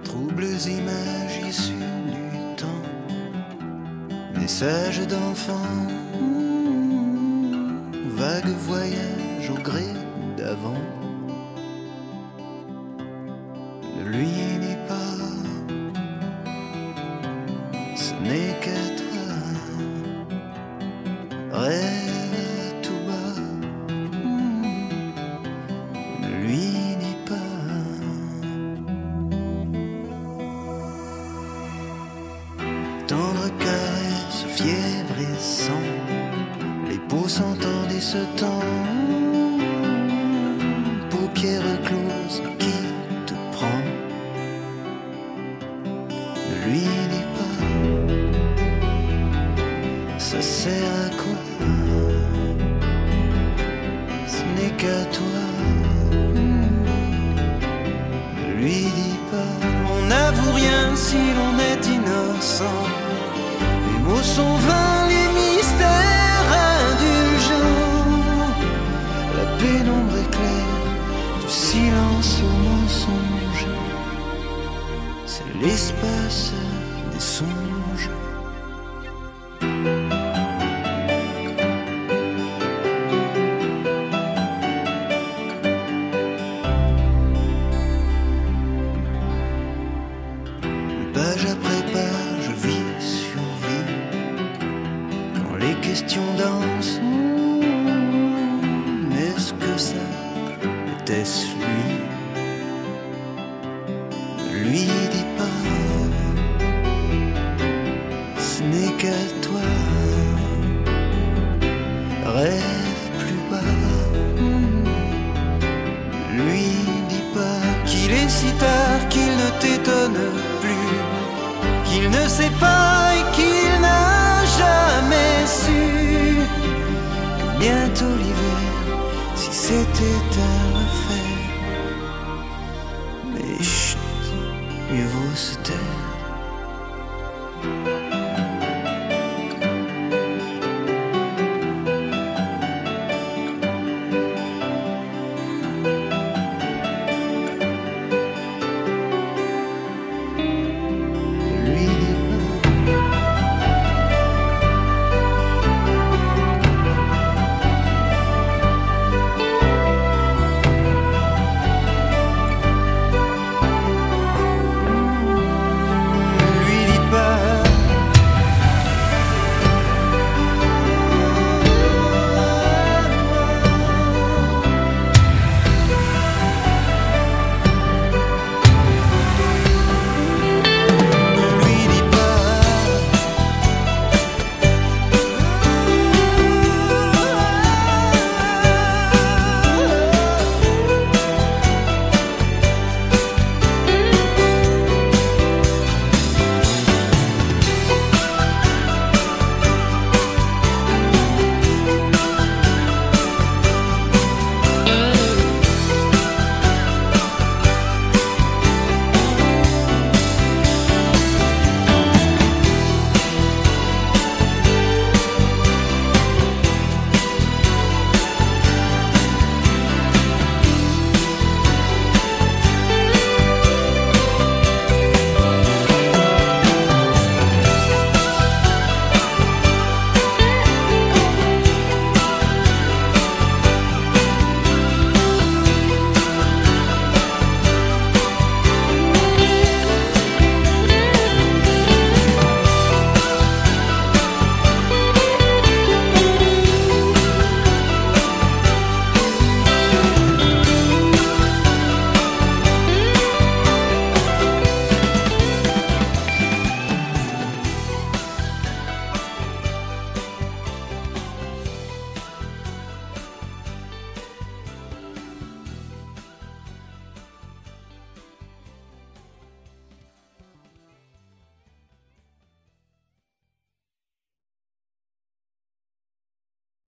Troubles images issues du temps, messages d'enfants, vague voyage au gré d'avant. Ne lui dis pas, ce n'est qu'à toi. Rêve tout bas, ne lui dis pas. Tendre caresse, fièvre et sang, les peaux s'entendent et se tendent. Paupières closes, qui te prend? Ne lui dis pas, ça sert à quoi? Ce n'est qu'à toi. Ne lui dis pas, on n'avoue rien si l'on est innocent. Les mots sont vains, les mystères indulgents. La pénombre éclaire, du silence au mensonge. C'est l'espace des songes. Page après page, vie sur vie, quand les questions dansent. Est-ce que ça, était-ce lui? Ne lui dis pas, ce n'est qu'à toi. Rêve plus bas, ne lui dis pas qu'il est si tard qu'il ne t'étonne plus, qu'il ne sait pas et qu'il n'a jamais su que bientôt l'hiver, si c'était un